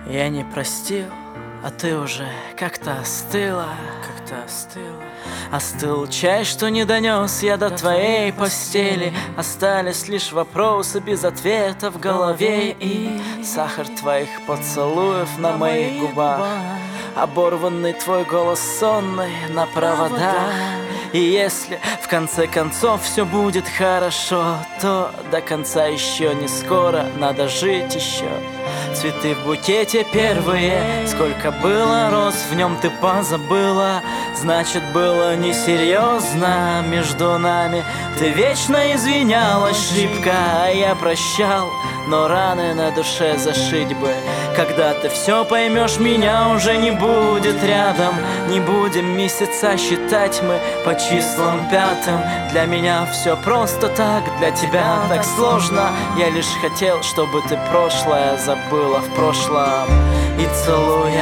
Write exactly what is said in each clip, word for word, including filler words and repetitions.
Я не простил, а ты уже как-то остыла, как-то остыла. Остыл чай, что не донес я до твоей постели. Остались лишь вопросы без ответа в голове. И сахар твоих поцелуев на моих губах, оборванный твой голос сонный на проводах. И если в конце концов все будет хорошо, то до конца еще не скоро, надо жить еще. Цветы в букете первые, сколько было роз в нем ты позабыла. Значит, было несерьезно между нами. Ты вечно извинялась шибко, а я прощал, но раны на душе зашить бы. Когда ты все поймешь, меня уже не будет рядом. Не будем месяца считать мы по числам пятым. Для меня все просто так, для тебя так сложно. Я лишь хотел, чтобы ты прошлое забыла в прошлом. И целуя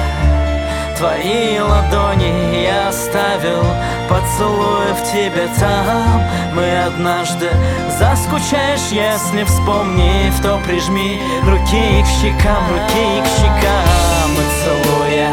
твои ладони я оставил поцелуев тебе там. Мы однажды заскучаешь, если вспомнив, то прижми руки к щекам, руки к щекам. И целуя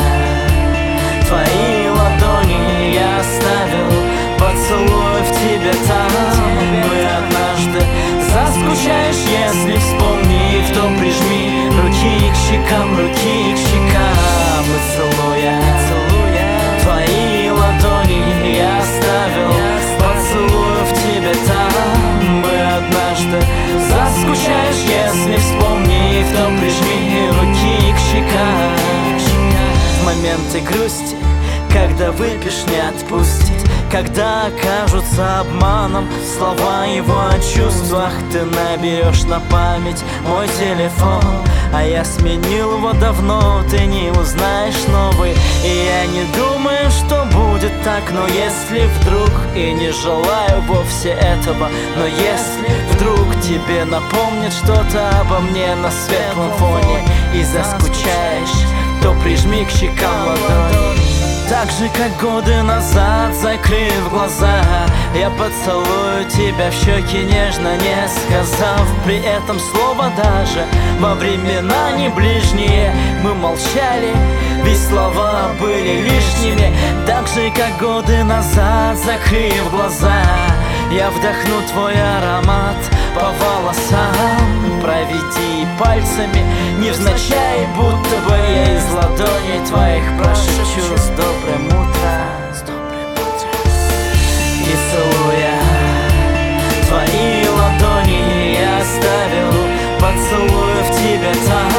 твои ладони я оставил поцелуев тебе там. Мы однажды заскучаешь, если вспомнив, то прижми руки к щекам, руки к щекам. И целуя, целуя твои ладони я оставил поцелуев тебе там. Мы однажды заскучаешь, если вспомнив, то прижми руки к щекам. В моменты грусти, когда выпьешь, не отпустить. Когда окажутся обманом слова его о чувствах, ты наберешь на память мой телефон. А я сменил его давно, ты не узнаешь новый. И я не думаю, что будет так. Но если вдруг, и не желаю вовсе этого, но если вдруг тебе напомнит что-то обо мне на светлом фоне и заскучаешь, то прижми к щекам ладонь. Так же, как годы назад, закрыв глаза, я поцелую тебя в щеки нежно, не сказав при этом слова даже. Во времена не ближние мы молчали, ведь слова были лишними. Так же, как годы назад, закрыв глаза, я вдохну твой аромат по волосам. Проведи пальцами невзначай, будто бы я из ладоней твоих прошепчу с добрым утром, с добрым утром. И целуя твои ладони я оставил поцелуев тебе там.